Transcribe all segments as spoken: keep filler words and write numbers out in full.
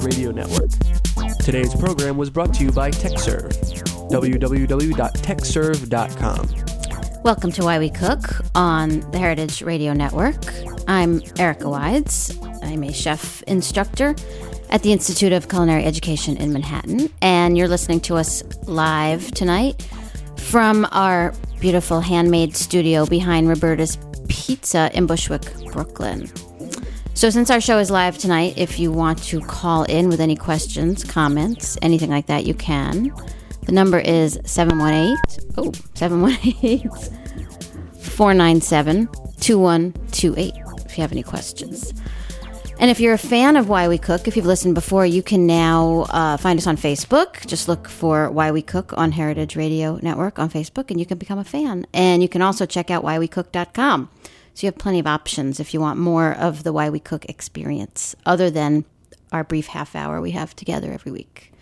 Radio Network. Today's program was brought to you by TechServe. w w w dot tech serve dot com. Welcome to Why We Cook on the Heritage Radio Network. I'm Erica Wides. I'm a chef instructor at the Institute of Culinary Education in Manhattan, and you're listening to us live tonight from our beautiful handmade studio behind Roberta's Pizza in Bushwick, Brooklyn. So since our show is live tonight, if you want to call in with any questions, comments, anything like that, you can. The number is seven one eight, oh, seven one eight, four nine seven, two one two eight if you have any questions. And if you're a fan of Why We Cook, if you've listened before, you can now uh, find us on Facebook. Just look for Why We Cook on Heritage Radio Network on Facebook, and you can become a fan. And you can also check out why we cook dot com. So you have plenty of options if you want more of the Why We Cook experience, other than our brief half hour we have together every week.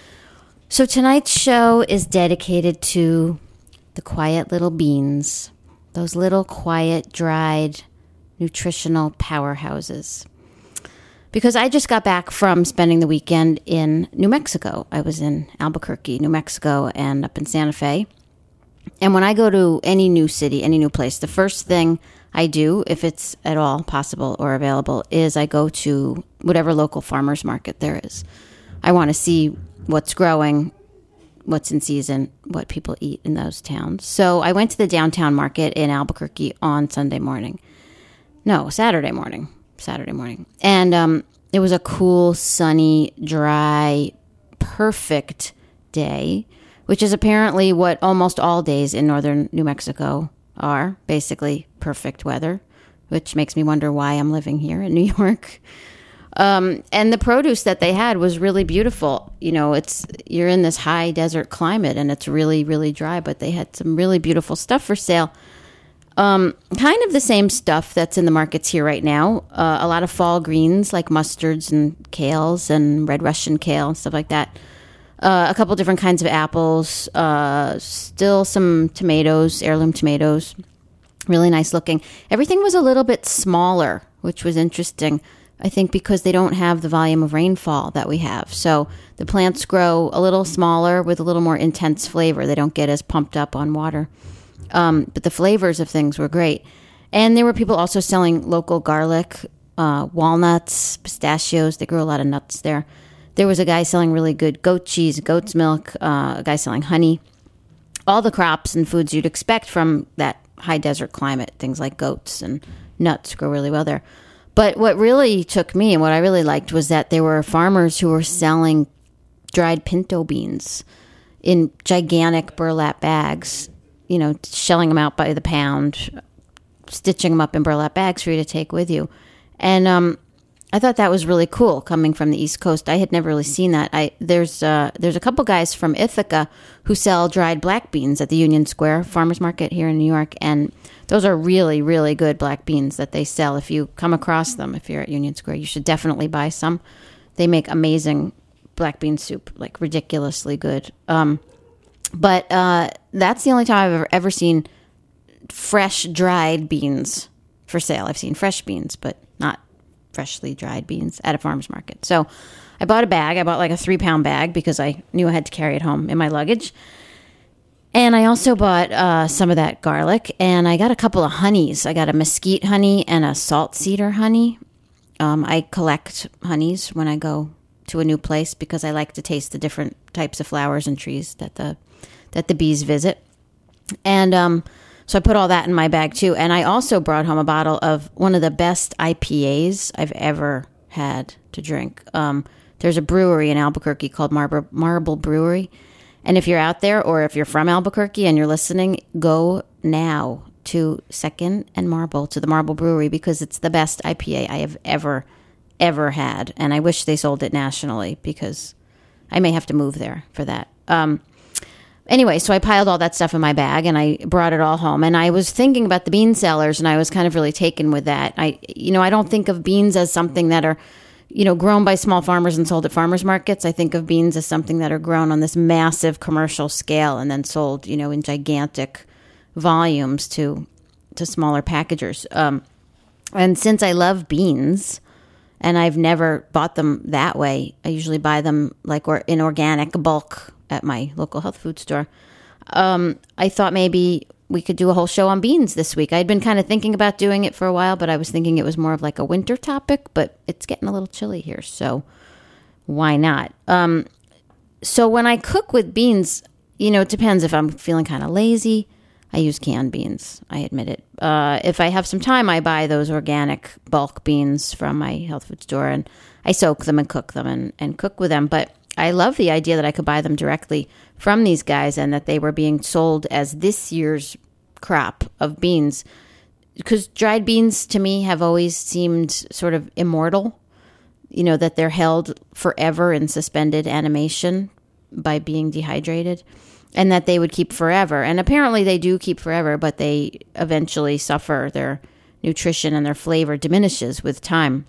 So tonight's show is dedicated to the quiet little beans, those little quiet, dried, nutritional powerhouses. Because I just got back from spending the weekend in New Mexico. I was in Albuquerque, New Mexico, and up in Santa Fe. And when I go to any new city, any new place, the first thing I do, if it's at all possible or available, is I go to whatever local farmer's market there is. I want to see what's growing, what's in season, what people eat in those towns. So I went to the downtown market in Albuquerque on Sunday morning. No, Saturday morning. Saturday morning. And um, it was a cool, sunny, dry, perfect day, which is apparently what almost all days in northern New Mexico are, basically perfect weather, which makes me wonder why I'm living here in New York. Um, and the produce that they had was really beautiful. You know, it's you're in this high desert climate and it's really, really dry, but they had some really beautiful stuff for sale. Um, kind of the same stuff that's in the markets here right now. Uh, a lot of fall greens like mustards and kales and red Russian kale and stuff like that. Uh, a couple different kinds of apples. Uh, still some tomatoes, heirloom tomatoes. Really nice looking. Everything was a little bit smaller, which was interesting. I think because they don't have the volume of rainfall that we have. So the plants grow a little smaller with a little more intense flavor. They don't get as pumped up on water. Um, but the flavors of things were great. And there were people also selling local garlic, uh, walnuts, pistachios. They grew a lot of nuts there. There was a guy selling really good goat cheese, goat's milk, uh, a guy selling honey. All the crops and foods you'd expect from that high desert climate. Things like goats and nuts grow really well there. But what really took me and what I really liked was that there were farmers who were selling dried pinto beans in gigantic burlap bags, you know, shelling them out by the pound, stitching them up in burlap bags for you to take with you. And um, I thought that was really cool coming from the East Coast. I had never really seen that. I There's uh, there's a couple guys from Ithaca who sell dried black beans at the Union Square Farmers Market here in New York. And those are really, really good black beans that they sell. If you come across them, if you're at Union Square, you should definitely buy some. They make amazing black bean soup, like ridiculously good. Um But uh, that's the only time I've ever, ever seen fresh dried beans for sale. I've seen fresh beans, but not freshly dried beans at a farmer's market. So I bought a bag. I bought like a three pound bag because I knew I had to carry it home in my luggage. And I also bought uh, some of that garlic, and I got a couple of honeys. I got a mesquite honey and a salt cedar honey. Um, I collect honeys when I go to a new place because I like to taste the different types of flowers and trees that the that the bees visit. And um, so I put all that in my bag too. And I also brought home a bottle of one of the best I P As I've ever had to drink. Um, there's a brewery in Albuquerque called Marble, Marble Brewery. And if you're out there or if you're from Albuquerque and you're listening, go now to Second and Marble, to the Marble Brewery, because it's the best I P A I have ever, ever had. And I wish they sold it nationally because I may have to move there for that. Um, Anyway, so I piled all that stuff in my bag and I brought it all home. And I was thinking about the bean sellers, and I was kind of really taken with that. I, you know, I don't think of beans as something that are, you know, grown by small farmers and sold at farmers markets. I think of beans as something that are grown on this massive commercial scale and then sold, you know, in gigantic volumes to to smaller packagers. Um, and since I love beans, and I've never bought them that way. I usually buy them like or in organic bulk at my local health food store. Um, I thought maybe we could do a whole show on beans this week. I'd been kind of thinking about doing it for a while, but I was thinking it was more of like a winter topic, but it's getting a little chilly here, so why not? Um, so when I cook with beans, you know, it depends. If I'm feeling kind of lazy, I use canned beans. I admit it. Uh, if I have some time, I buy those organic bulk beans from my health food store, and I soak them and cook them and, and cook with them. But I love the idea that I could buy them directly from these guys and that they were being sold as this year's crop of beans. Because dried beans, to me, have always seemed sort of immortal. You know, that they're held forever in suspended animation by being dehydrated. And that they would keep forever. And apparently they do keep forever, but they eventually suffer. Their nutrition and their flavor diminishes with time.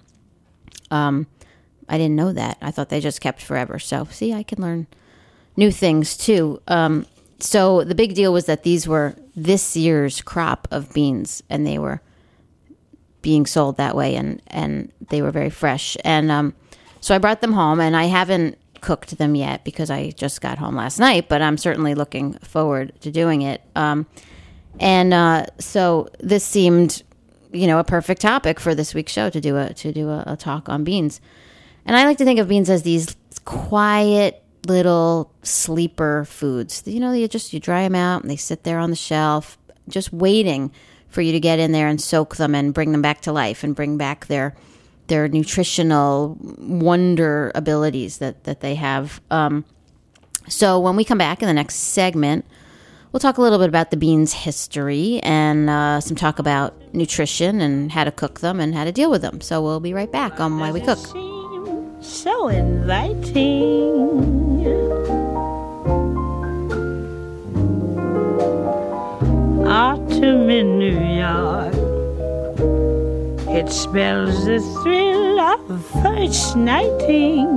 Um, I didn't know that. I thought they just kept forever. So, see, I can learn new things, too. Um, so the big deal was that these were this year's crop of beans, and they were being sold that way, and, and they were very fresh. And um, so I brought them home, and I haven't cooked them yet because I just got home last night, but I'm certainly looking forward to doing it. Um, and uh, so this seemed, you know, a perfect topic for this week's show to do a to do a, a talk on beans. And I like to think of beans as these quiet little sleeper foods. You know, you just you dry them out and they sit there on the shelf, just waiting for you to get in there and soak them and bring them back to life and bring back their their nutritional wonder abilities that, that they have. Um, so when we come back in the next segment, we'll talk a little bit about the beans' history and uh, some talk about nutrition and how to cook them and how to deal with them. So we'll be right back on Why We Cook. So inviting. Autumn in New York. It spells the thrill of first nighting.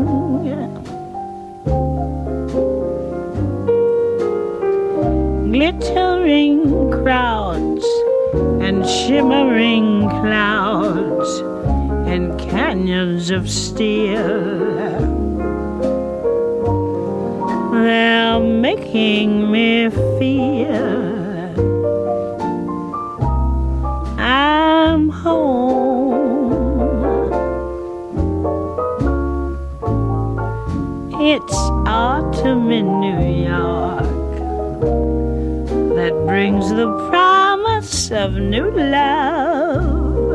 Glittering crowds and shimmering clouds and canyons of steel. They're making me feel I'm home. It's autumn in New York that brings the promise of new love.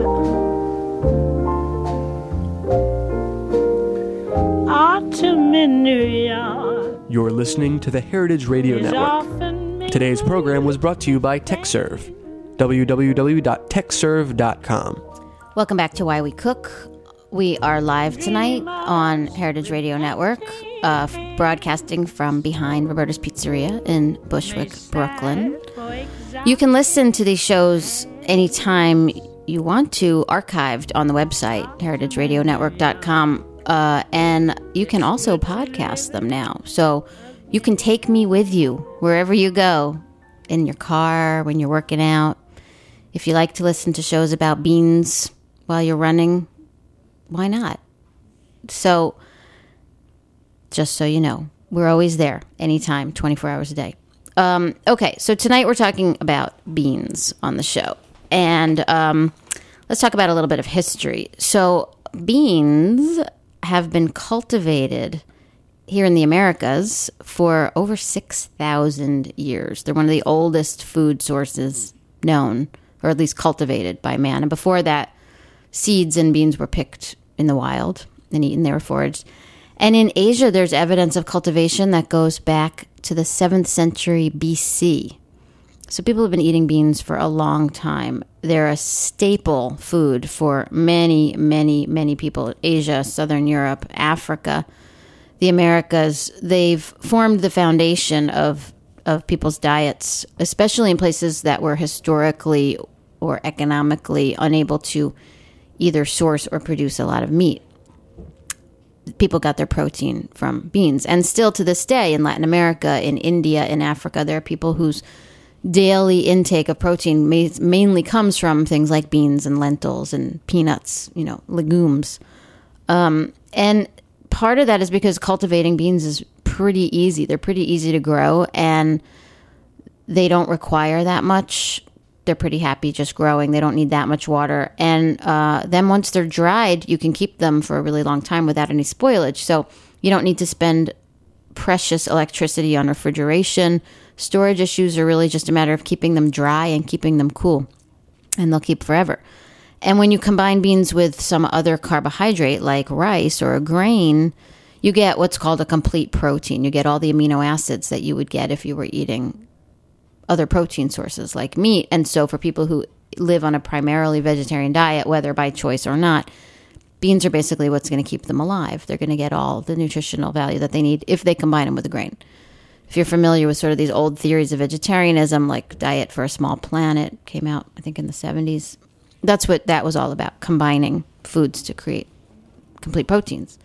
Autumn in New York. You're listening to the Heritage Radio Network. Today's program was brought to you by TechServe. w w w dot tech serve dot com. Welcome back to Why We Cook. We are live tonight on Heritage Radio Network, uh, broadcasting from behind Roberta's Pizzeria in Bushwick, Brooklyn. You can listen to these shows anytime you want to, archived on the website, heritage radio network dot com, uh, and you can also podcast them now. So you can take me with you wherever you go, in your car, when you're working out. If you like to listen to shows about beans while you're running, why not? So, just so you know, we're always there, anytime, twenty-four hours a day. Um, okay, so tonight we're talking about beans on the show. And um, let's talk about a little bit of history. So, beans have been cultivated here in the Americas for over six thousand years. They're one of the oldest food sources known, or at least cultivated by man. And before that, seeds and beans were picked in the wild and eaten. They were foraged. And in Asia, there's evidence of cultivation that goes back to the seventh century B C. So people have been eating beans for a long time. They're a staple food for many, many, many people. Asia, Southern Europe, Africa, the Americas. They've formed the foundation of, of people's diets, especially in places that were historically or economically unable to either source or produce a lot of meat. People got their protein from beans. And still to this day in Latin America, in India, in Africa, there are people whose daily intake of protein mainly comes from things like beans and lentils and peanuts, you know, legumes. Um, and part of that is because cultivating beans is pretty easy. They're pretty easy to grow, and they don't require that much. They're pretty happy just growing. They don't need that much water. And uh, then once they're dried, you can keep them for a really long time without any spoilage. So you don't need to spend precious electricity on refrigeration. Storage issues are really just a matter of keeping them dry and keeping them cool, and they'll keep forever. And when you combine beans with some other carbohydrate like rice or a grain, you get what's called a complete protein. You get all the amino acids that you would get if you were eating other protein sources like meat. And so for people who live on a primarily vegetarian diet, whether by choice or not, beans are basically what's going to keep them alive. They're going to get all the nutritional value that they need if they combine them with a grain. If you're familiar with sort of these old theories of vegetarianism, like Diet for a Small Planet, came out, I think, in the seventies. That's what that was all about, combining foods to create complete proteins.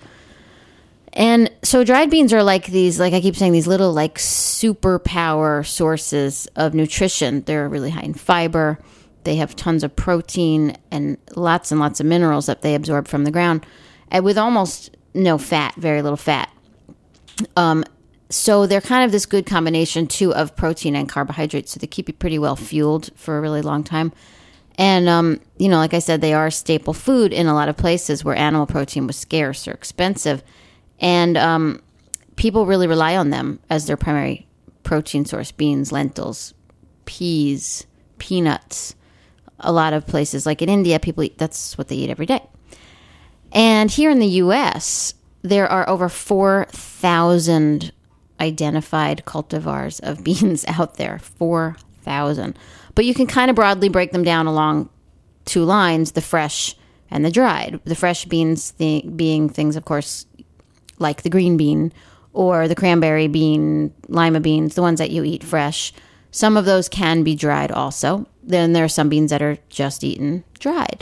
And so dried beans are like these, like I keep saying, these little like superpower sources of nutrition. They're really high in fiber. They have tons of protein and lots and lots of minerals that they absorb from the ground, and with almost no fat, very little fat. Um, so they're kind of this good combination, too, of protein and carbohydrates. So they keep you pretty well fueled for a really long time. And, um, you know, like I said, they are staple food in a lot of places where animal protein was scarce or expensive. And um, people really rely on them as their primary protein source: beans, lentils, peas, peanuts. A lot of places, like in India, people eat, that's what they eat every day. And here in the U S, there are over four thousand identified cultivars of beans out there. four thousand. But you can kind of broadly break them down along two lines, the fresh and the dried. The fresh beans th- being things, of course, like the green bean or the cranberry bean, lima beans, the ones that you eat fresh. Some of those can be dried also. Then there are some beans that are just eaten dried.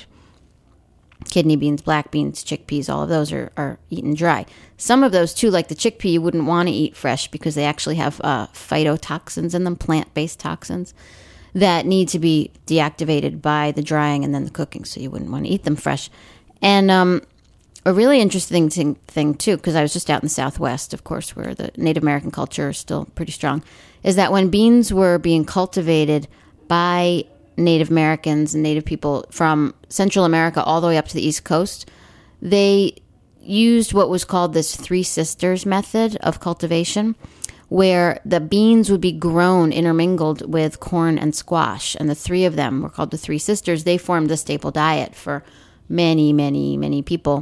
Kidney beans, black beans, chickpeas, all of those are, are eaten dry. Some of those, too, like the chickpea, you wouldn't want to eat fresh because they actually have uh, phytotoxins in them, plant-based toxins, that need to be deactivated by the drying and then the cooking, so you wouldn't want to eat them fresh. And um, a really interesting thing, thing too, because I was just out in the Southwest, of course, where the Native American culture is still pretty strong, is that when beans were being cultivated by Native Americans and Native people from Central America all the way up to the East Coast, they used what was called this Three Sisters method of cultivation, where the beans would be grown intermingled with corn and squash. And the three of them were called the Three Sisters. They formed the staple diet for many, many, many people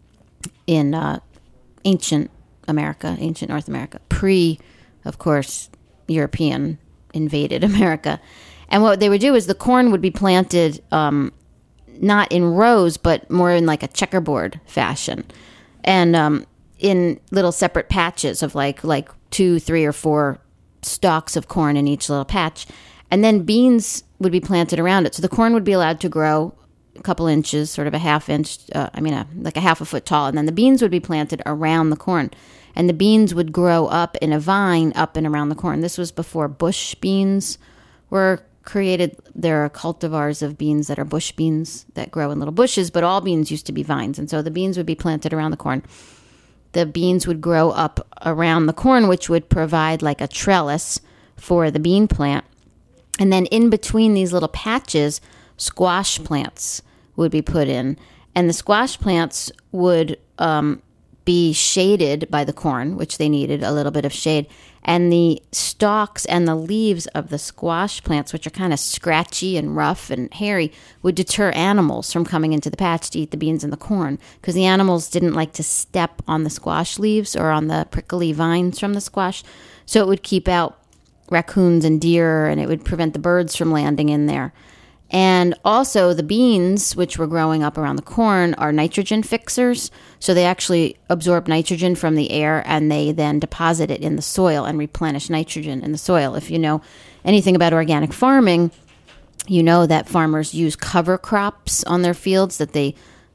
in uh, ancient America, ancient North America, pre, of course, European invaded America. And what they would do is the corn would be planted um, not in rows, but more in like a checkerboard fashion. And um, in little separate patches of like like two, three, or four stalks of corn in each little patch. And then beans would be planted around it. So the corn would be allowed to grow a couple inches, sort of a half inch, uh, I mean, a, like a half a foot tall. And then the beans would be planted around the corn. And the beans would grow up in a vine up and around the corn. This was before bush beans were created. There are cultivars of beans that are bush beans that grow in little bushes, but all beans used to be vines. And so the beans would be planted around the corn. The beans would grow up around the corn, which would provide like a trellis for the bean plant. And then in between these little patches, squash plants would be put in. And the squash plants would um, be shaded by the corn, which they needed a little bit of shade. And the stalks and the leaves of the squash plants, which are kind of scratchy and rough and hairy, would deter animals from coming into the patch to eat the beans and the corn, because the animals didn't like to step on the squash leaves or on the prickly vines from the squash. So it would keep out raccoons and deer, and it would prevent the birds from landing in there. And also the beans, which were growing up around the corn, are nitrogen fixers. So they actually absorb nitrogen from the air, and they then deposit it in the soil and replenish nitrogen in the soil. If you know anything about organic farming, you know that farmers use cover crops on their fields, that they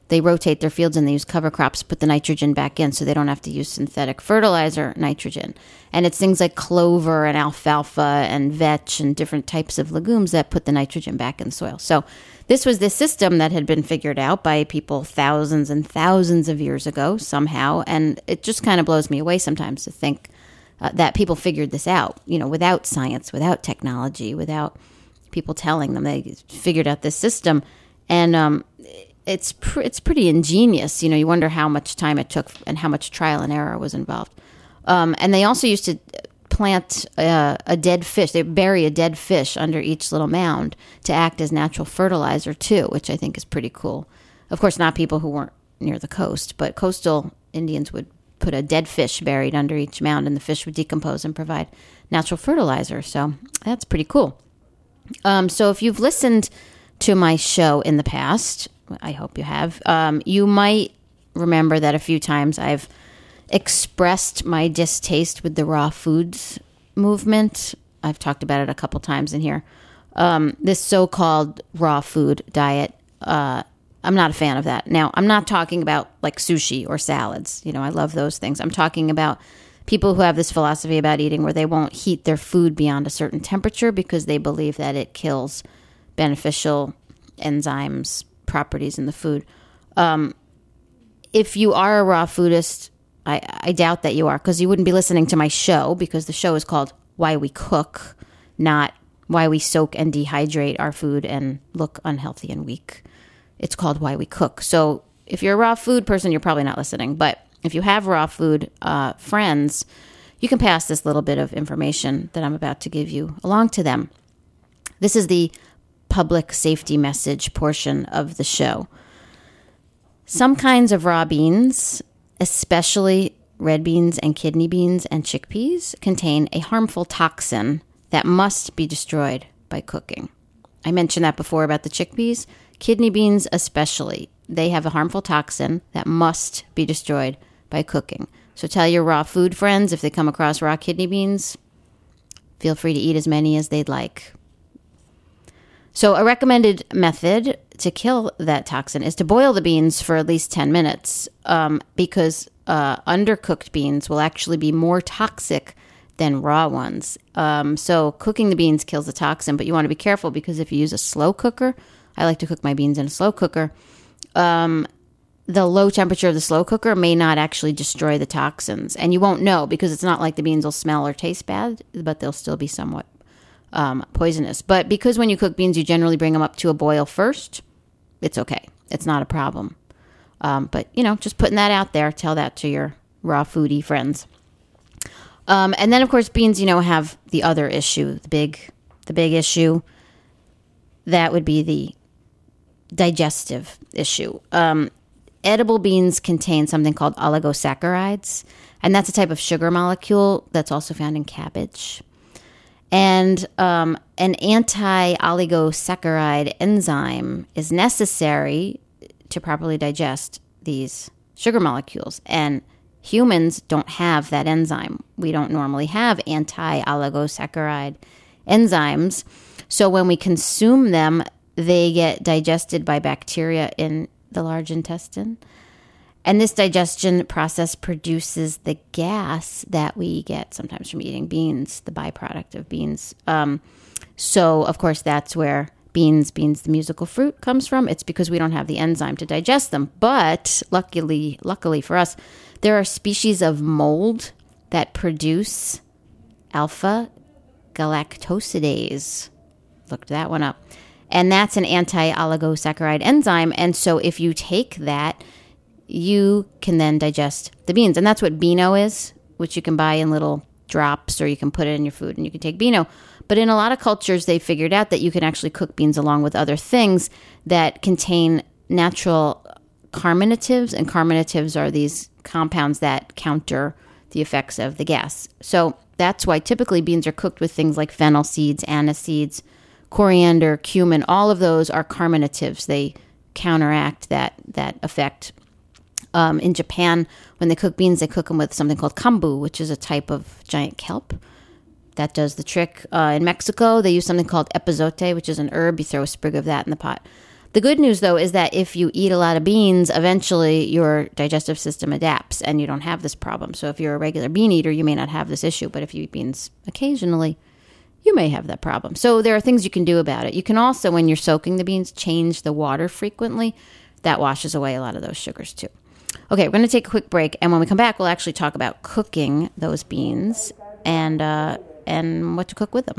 they rotate their fields and they use cover crops, put the nitrogen back in so they don't have to use synthetic fertilizer nitrogen. And it's things like clover and alfalfa and vetch and different types of legumes that put the nitrogen back in the soil. So this was the system that had been figured out by people thousands and thousands of years ago somehow. And it just kind of blows me away sometimes to think uh, that people figured this out, you know, without science, without technology, without people telling them. They figured out this system. And um, it's pr- it's pretty ingenious. You know, you wonder how much time it took and how much trial and error was involved. Um, and they also used to plant uh, a dead fish. They bury a dead fish under each little mound to act as natural fertilizer too, which I think is pretty cool. Of course, not people who weren't near the coast, but coastal Indians would put a dead fish buried under each mound, and the fish would decompose and provide natural fertilizer. So that's pretty cool. Um, so if you've listened to my show in the past, I hope you have, um, you might remember that a few times I've expressed my distaste with the raw foods movement. I've talked about it a couple times in here. Um, this so-called raw food diet, uh, I'm not a fan of that. Now, I'm not talking about like sushi or salads. You know, I love those things. I'm talking about people who have this philosophy about eating where they won't heat their food beyond a certain temperature because they believe that it kills beneficial enzymes, properties in the food. Um, if you are a raw foodist, I, I doubt that you are, because you wouldn't be listening to my show, because the show is called Why We Cook, not Why We Soak and Dehydrate Our Food and Look Unhealthy and Weak. It's called Why We Cook. So if you're a raw food person, you're probably not listening. But if you have raw food uh, friends, you can pass this little bit of information that I'm about to give you along to them. This is the public safety message portion of the show. Some kinds of raw beans, especially red beans and kidney beans and chickpeas, contain a harmful toxin that must be destroyed by cooking. I mentioned that before about the chickpeas. Kidney beans especially, they have a harmful toxin that must be destroyed by cooking. So tell your raw food friends, if they come across raw kidney beans, feel free to eat as many as they'd like. So a recommended method to kill that toxin is to boil the beans for at least ten minutes, um, because uh, undercooked beans will actually be more toxic than raw ones. Um, so cooking the beans kills the toxin, but you want to be careful, because if you use a slow cooker, I like to cook my beans in a slow cooker, um, the low temperature of the slow cooker may not actually destroy the toxins. And you won't know, because it's not like the beans will smell or taste bad, but they'll still be somewhat um, poisonous. But because when you cook beans, you generally bring them up to a boil first, it's okay. It's not a problem. Um, but, you know, just putting that out there, tell that to your raw foodie friends. Um, and then, of course, beans, you know, have the other issue, the big, the big issue. That would be the digestive issue. Um, edible beans contain something called oligosaccharides, and that's a type of sugar molecule that's also found in cabbage. And um, an anti-oligosaccharide enzyme is necessary to properly digest these sugar molecules. And humans don't have that enzyme. We don't normally have anti-oligosaccharide enzymes. So when we consume them, they get digested by bacteria in the large intestine. And this digestion process produces the gas that we get sometimes from eating beans, the byproduct of beans. Um, so, of course, that's where beans, beans, the musical fruit, comes from. It's because we don't have the enzyme to digest them. But luckily, luckily for us, there are species of mold that produce alpha-galactosidase. Looked that one up. And that's an anti-oligosaccharide enzyme. And so if you take that, you can then digest the beans. And that's what Beano is, which you can buy in little drops, or you can put it in your food and you can take Beano. But in a lot of cultures, they figured out that you can actually cook beans along with other things that contain natural carminatives. And carminatives are these compounds that counter the effects of the gas. So that's why typically beans are cooked with things like fennel seeds, anise seeds, coriander, cumin. All of those are carminatives. They counteract that that effect. Um, in Japan, when they cook beans, they cook them with something called kombu, which is a type of giant kelp. That does the trick. Uh, in Mexico, they use something called epazote, which is an herb. You throw a sprig of that in the pot. The good news, though, is that if you eat a lot of beans, eventually your digestive system adapts and you don't have this problem. So if you're a regular bean eater, you may not have this issue. But if you eat beans occasionally, you may have that problem. So there are things you can do about it. You can also, when you're soaking the beans, change the water frequently. That washes away a lot of those sugars, too. Okay, we're going to take a quick break. And when we come back, we'll actually talk about cooking those beans and uh, and what to cook with them.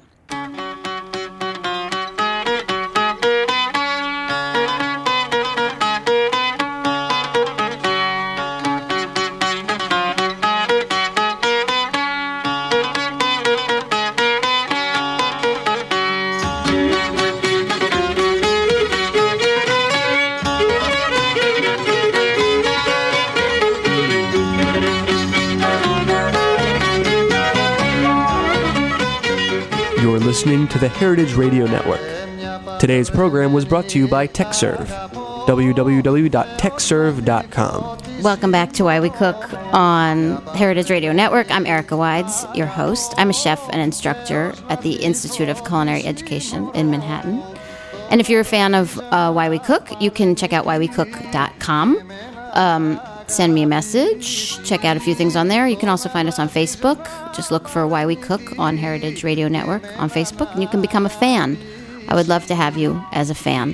You're listening to the Heritage Radio Network. Today's program was brought to you by TechServe. w w w dot tech serve dot com. Welcome back to Why We Cook on Heritage Radio Network. I'm Erica Wides, your host. I'm a chef and instructor at the Institute of Culinary Education in Manhattan. And if you're a fan of uh, Why We Cook, you can check out why we cook dot com. Um, send me a message. Check out a few things on there. You can also find us on Facebook. Just look for Why We Cook on Heritage Radio Network on Facebook, and you can become a fan. I would love to have you as a fan.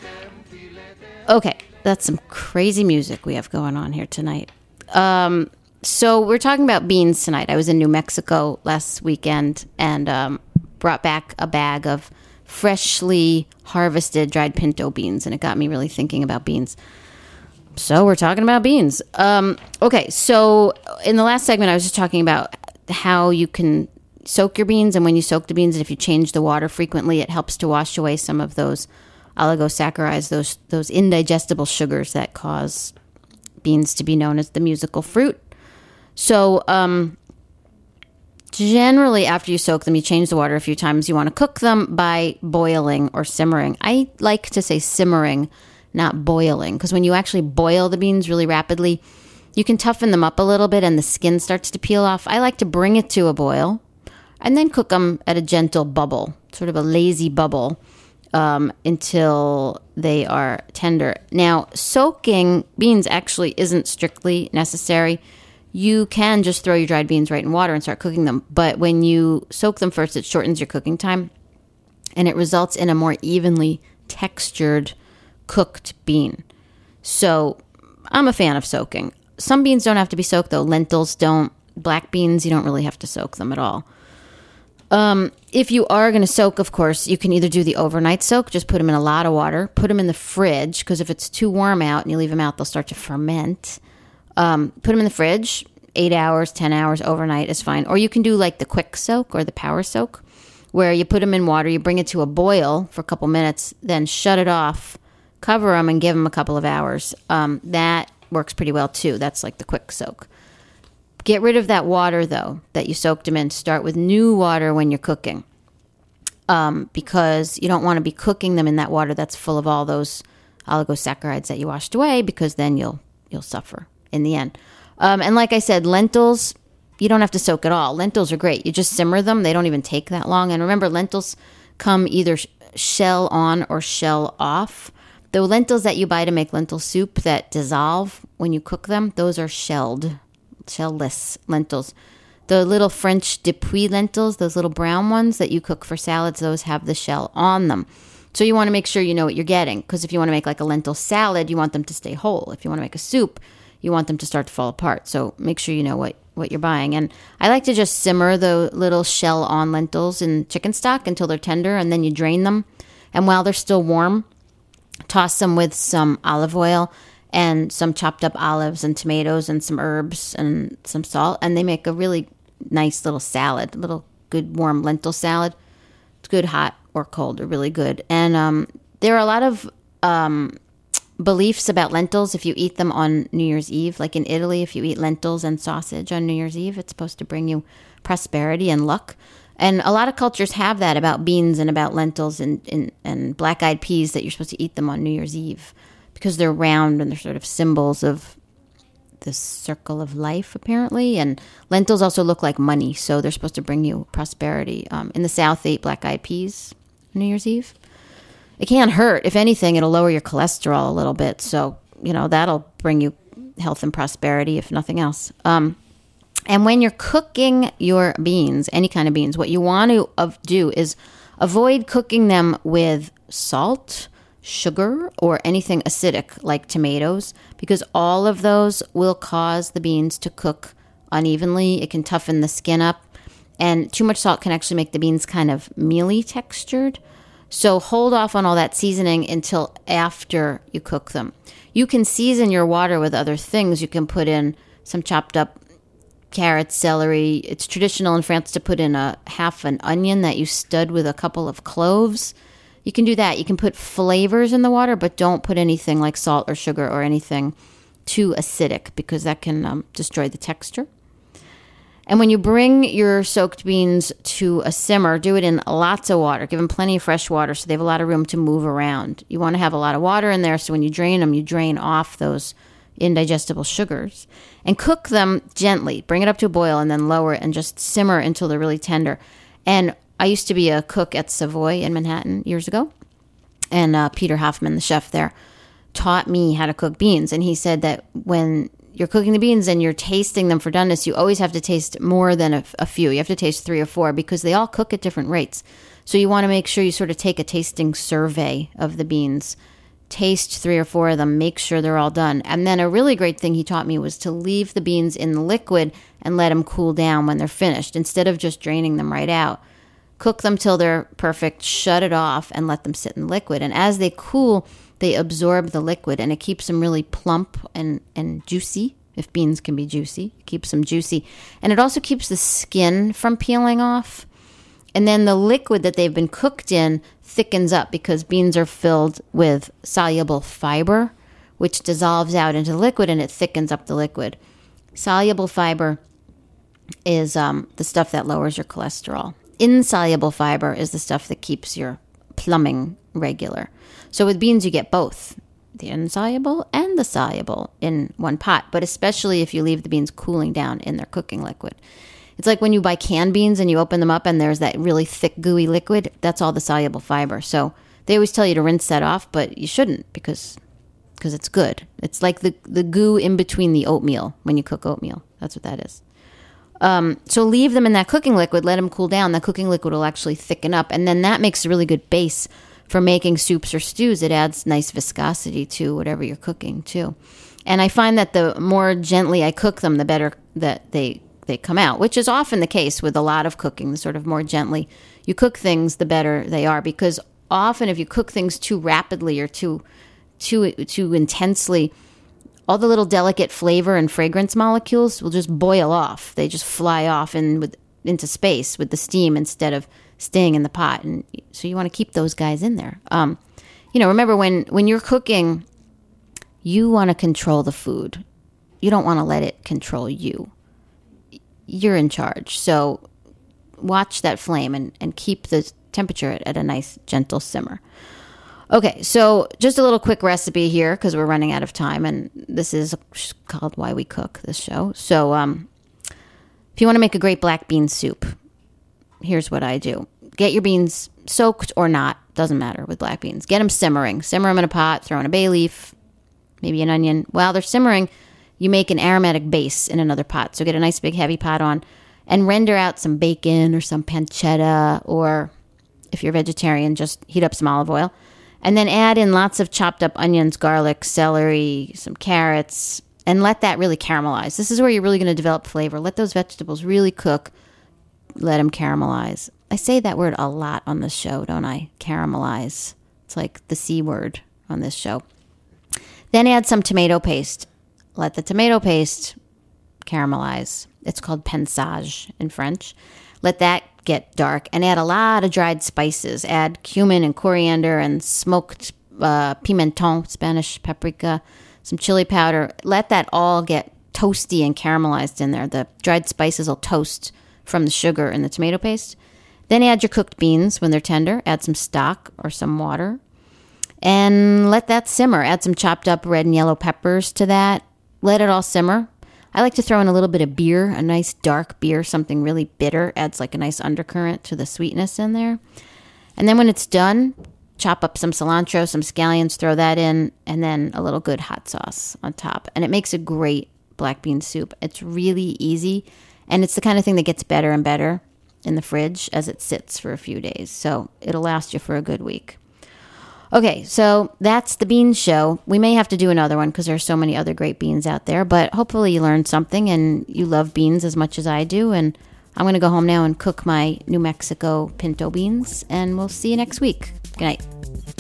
Okay, that's some crazy music we have going on here tonight. Um, so we're talking about beans tonight. I was in New Mexico last weekend and um, brought back a bag of freshly harvested dried pinto beans, and it got me really thinking about beans. So we're talking about beans. Um, okay, so in the last segment, I was just talking about how you can soak your beans, and when you soak the beans, and if you change the water frequently, it helps to wash away some of those oligosaccharides, those those indigestible sugars that cause beans to be known as the musical fruit. So um, generally, after you soak them, you change the water a few times. You want to cook them by boiling or simmering. I like to say simmering, not boiling, because when you actually boil the beans really rapidly, you can toughen them up a little bit and the skin starts to peel off. I like to bring it to a boil and then cook them at a gentle bubble, sort of a lazy bubble, um, until they are tender. Now, soaking beans actually isn't strictly necessary. You can just throw your dried beans right in water and start cooking them. But when you soak them first, it shortens your cooking time and it results in a more evenly textured cooked bean. So I'm a fan of soaking. Some beans don't have to be soaked, though. Lentils don't. Black beans, you don't really have to soak them at all. Um, if you are going to soak, of course, you can either do the overnight soak, just put them in a lot of water, put them in the fridge, because if it's too warm out and you leave them out, they'll start to ferment. Um, put them in the fridge, eight hours, ten hours overnight is fine. Or you can do like the quick soak or the power soak, where you put them in water, you bring it to a boil for a couple minutes, then shut it off, cover them, and give them a couple of hours. Um, that works pretty well, too. That's like the quick soak. Get rid of that water, though, that you soaked them in. Start with new water when you're cooking, um, because you don't want to be cooking them in that water that's full of all those oligosaccharides that you washed away, because then you'll you'll suffer in the end. Um, and like I said, lentils, you don't have to soak at all. Lentils are great. You just simmer them. They don't even take that long. And remember, lentils come either shell on or shell off. The lentils that you buy to make lentil soup that dissolve when you cook them, those are shelled, shell-less lentils. The little French depuis lentils, those little brown ones that you cook for salads, those have the shell on them. So you want to make sure you know what you're getting, because if you want to make like a lentil salad, you want them to stay whole. If you want to make a soup, you want them to start to fall apart. So make sure you know what, what you're buying. And I like to just simmer the little shell-on lentils in chicken stock until they're tender, and then you drain them. And while they're still warm, toss them with some olive oil and some chopped up olives and tomatoes and some herbs and some salt. And they make a really nice little salad, a little good warm lentil salad. It's good hot or cold, or really good. And um, there are a lot of um, beliefs about lentils if you eat them on New Year's Eve. Like in Italy, if you eat lentils and sausage on New Year's Eve, it's supposed to bring you prosperity and luck. And a lot of cultures have that about beans and about lentils and, and, and black-eyed peas, that you're supposed to eat them on New Year's Eve because they're round and they're sort of symbols of the circle of life, apparently. And lentils also look like money, so they're supposed to bring you prosperity. Um, in the South, they eat black-eyed peas on New Year's Eve. it can't hurt. If anything, it'll lower your cholesterol a little bit. So, you know, that'll bring you health and prosperity, if nothing else. Um, and when you're cooking your beans, any kind of beans, what you want to uh, do is avoid cooking them with salt, sugar, or anything acidic like tomatoes, because all of those will cause the beans to cook unevenly. It can toughen the skin up, and too much salt can actually make the beans kind of mealy textured. So hold off on all that seasoning until after you cook them. You can season your water with other things. You can put in some chopped up carrots, celery. It's traditional in France to put in a half an onion that you stud with a couple of cloves. You can do that. You can put flavors in the water, but don't put anything like salt or sugar or anything too acidic, because that can um, destroy the texture. And when you bring your soaked beans to a simmer, do it in lots of water. Give them plenty of fresh water so they have a lot of room to move around. You want to have a lot of water in there so when you drain them, you drain off those indigestible sugars. And cook them gently. Bring it up to a boil and then lower it and just simmer until they're really tender. And I used to be a cook at Savoy in Manhattan years ago. And uh, Peter Hoffman, the chef there, taught me how to cook beans. And he said that when you're cooking the beans and you're tasting them for doneness, you always have to taste more than a, a few. You have to taste three or four because they all cook at different rates. So you want to make sure you sort of take a tasting survey of the beans. Taste three or four of them. Make sure they're all done. And then a really great thing he taught me was to leave the beans in the liquid and let them cool down when they're finished instead of just draining them right out. Cook them till they're perfect, shut it off, and let them sit in the liquid. And as they cool, they absorb the liquid, and it keeps them really plump and, and juicy, if beans can be juicy. It keeps them juicy. And it also keeps the skin from peeling off. And then the liquid that they've been cooked in thickens up because beans are filled with soluble fiber, which dissolves out into the liquid, and it thickens up the liquid. Soluble fiber is um, the stuff that lowers your cholesterol. Insoluble fiber is the stuff that keeps your plumbing regular. So with beans, you get both, the insoluble and the soluble in one pot, but especially if you leave the beans cooling down in their cooking liquid. It's like when you buy canned beans and you open them up and there's that really thick, gooey liquid. That's all the soluble fiber. So they always tell you to rinse that off, but you shouldn't because because it's good. It's like the, the goo in between the oatmeal when you cook oatmeal. That's what that is. Um, so leave them in that cooking liquid, let them cool down. The cooking liquid will actually thicken up, and then that makes a really good base for making soups or stews. It adds nice viscosity to whatever you're cooking, too. And I find that the more gently I cook them, the better that they, they come out, which is often the case with a lot of cooking. The sort of more gently you cook things, the better they are, because often if you cook things too rapidly or too too too intensely, all the little delicate flavor and fragrance molecules will just boil off. They just fly off in with, into space with the steam instead of staying in the pot. And so you want to keep those guys in there. Um, you know, remember when, when you're cooking, you want to control the food. You don't want to let it control you. You're in charge. So watch that flame and, and keep the temperature at, at a nice, gentle simmer. Okay, so just a little quick recipe here because we're running out of time, and this is called Why We Cook, this show. So um, if you want to make a great black bean soup, here's what I do. Get your beans soaked or not, doesn't matter with black beans. Get them simmering. Simmer them in a pot, throw in a bay leaf, maybe an onion. While they're simmering, you make an aromatic base in another pot. So get a nice big heavy pot on and render out some bacon or some pancetta, or if you're vegetarian, just heat up some olive oil. And then add in lots of chopped up onions, garlic, celery, some carrots, and let that really caramelize. This is where you're really going to develop flavor. Let those vegetables really cook. Let them caramelize. I say that word a lot on this show, don't I? Caramelize. It's like the C word on this show. Then add some tomato paste. Let the tomato paste caramelize. It's called pansage in French. Let that get dark, and add a lot of dried spices. Add cumin and coriander and smoked uh, pimenton, Spanish paprika, some chili powder. Let that all get toasty and caramelized in there. The dried spices will toast from the sugar and the tomato paste. Then add your cooked beans when they're tender. Add some stock or some water. And let that simmer. Add some chopped up red and yellow peppers to that. Let it all simmer. I like to throw in a little bit of beer, a nice dark beer, something really bitter. Adds like a nice undercurrent to the sweetness in there. And then when it's done, chop up some cilantro, some scallions, throw that in, and then a little good hot sauce on top. And it makes a great black bean soup. It's really easy, and it's the kind of thing that gets better and better in the fridge as it sits for a few days. So it'll last you for a good week. Okay, so that's the beans show. We may have to do another one because there's so many other great beans out there, but hopefully you learned something and you love beans as much as I do. And I'm going to go home now and cook my New Mexico pinto beans, and we'll see you next week. Good night.